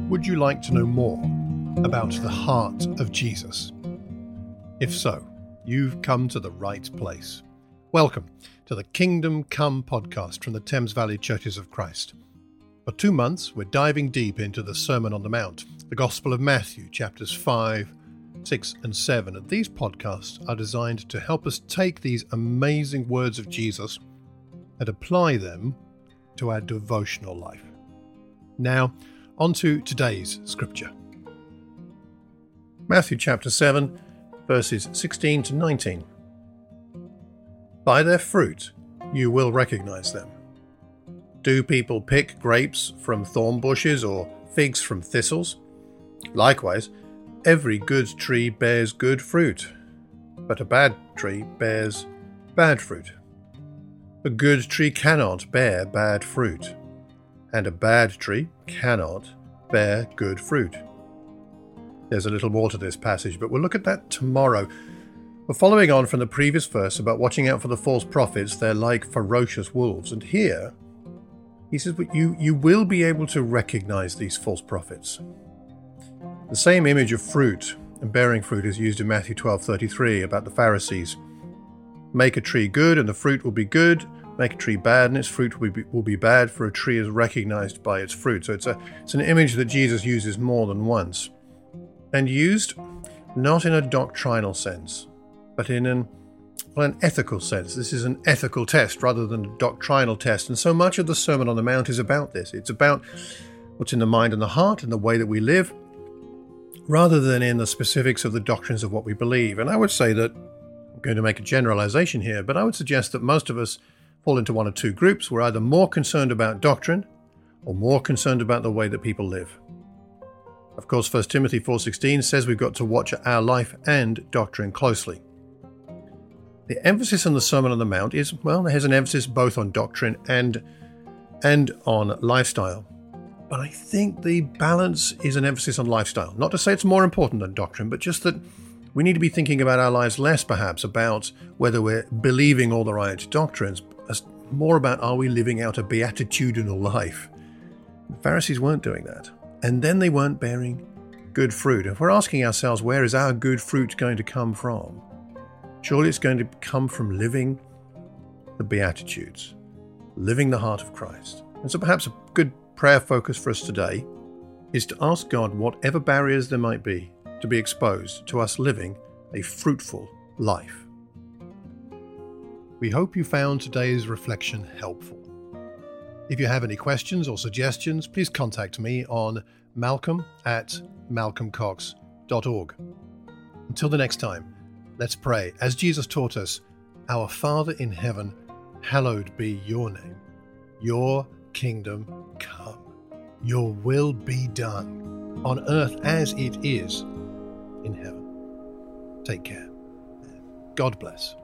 Would you like to know more about the heart of Jesus? If so, you've come to the right place. Welcome to the Kingdom Come podcast from the Thames Valley Churches of Christ. For 2 months, we're diving deep into the Sermon on the Mount, the Gospel of Matthew, chapters 5, 6, and 7. And these podcasts are designed to help us take these amazing words of Jesus and apply them to our devotional life. Now, on to today's scripture. Matthew chapter 7, verses 16 to 19. By their fruit you will recognize them. Do people pick grapes from thorn bushes or figs from thistles? Likewise, every good tree bears good fruit, but a bad tree bears bad fruit. A good tree cannot bear bad fruit, and a bad tree cannot bear good fruit. There's a little more to this passage, but we'll look at that tomorrow. We're following on from the previous verse about watching out for the false prophets. They're like ferocious wolves. And here, he says, but you will be able to recognize these false prophets. The same image of fruit and bearing fruit is used in Matthew 12:33 about the Pharisees. Make a tree good and the fruit will be good. Make a tree bad and its fruit will be bad, for a tree is recognized by its fruit. So it's an image that Jesus uses more than once. And used not in a doctrinal sense, but in an ethical sense. This is an ethical test rather than a doctrinal test. And so much of the Sermon on the Mount is about this. It's about what's in the mind and the heart and the way that we live, rather than in the specifics of the doctrines of what we believe. And I would say that, I'm going to make a generalization here, but I would suggest that most of us fall into one of two groups. We're either more concerned about doctrine or more concerned about the way that people live. Of course, 1 Timothy 4:16 says we've got to watch our life and doctrine closely. The emphasis on the Sermon on the Mount is, well, there's an emphasis both on doctrine and on lifestyle. But I think the balance is an emphasis on lifestyle. Not to say it's more important than doctrine, but just that we need to be thinking about our lives less, perhaps, about whether we're believing all the right doctrines, more about are we living out a beatitudinal life. The Pharisees weren't doing that. And then they weren't bearing good fruit. If we're asking ourselves, where is our good fruit going to come from? Surely it's going to come from living the Beatitudes, living the heart of Christ. And so perhaps a good prayer focus for us today is to ask God, whatever barriers there might be, to be exposed to us living a fruitful life. We hope you found today's reflection helpful. If you have any questions or suggestions, please contact me on malcolm@malcolmcox.org. Until the next time, let's pray. As Jesus taught us, Our Father in heaven, hallowed be your name. Your kingdom come. Your will be done on earth as it is in heaven. Take care. God bless.